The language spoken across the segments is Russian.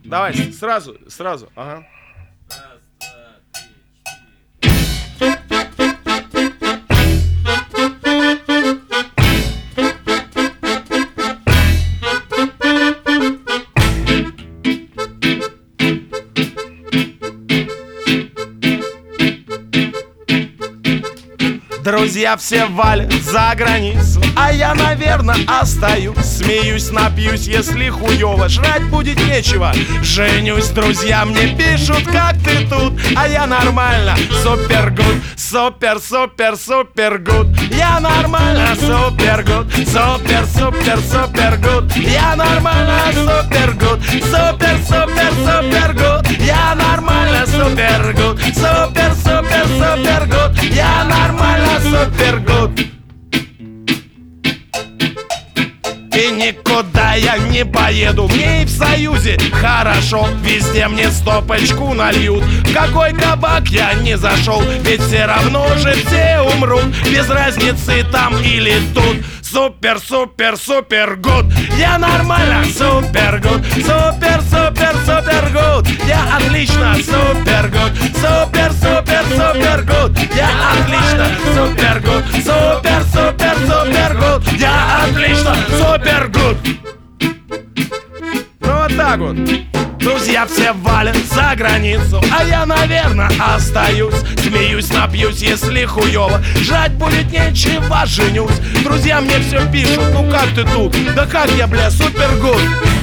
Давай, сразу, ага. Раз, два, три, четыре. Друзья все валят за границу, а я, наверное, остаюсь. Смеюсь, напьюсь, если хуёво, жрать будет нечего. Женюсь, друзья мне пишут, как ты тут, а я нормально, супер гуд, супер гуд. Я нормально, супер гуд, супер гуд. Я нормально, супер гуд, супер гуд. Я нормально, супер гуд, супер гуд. Я нормально, супер гуд. И никуда я не поеду, мне и в Союзе хорошо. Везде мне стопочку нальют. В какой кабак я не зашел, ведь все равно же все умрут. Без разницы там или тут. Супер гуд. Я нормально, супер гуд. Супер гуд. Я отлично, супер гуд. Супер гуд. Я отлично, супер гуд. Супер гуд. Я отлично, супер гуд. Ну вот так вот. Друзья все валят за границу, а я, наверное, остаюсь. Смеюсь, напьюсь, если хуёво, жрать будет нечего, женюсь. Друзья мне все пишут, ну как ты тут? Да как я, бля, супер гуд.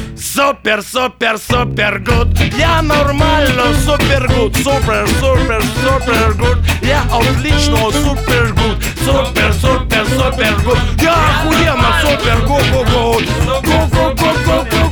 Супер гуд. Я нормально, супер гуд. Супер гуд. Я отлично, супер гуд. Супер гуд. Я охуенно, супер гуд. Гуд.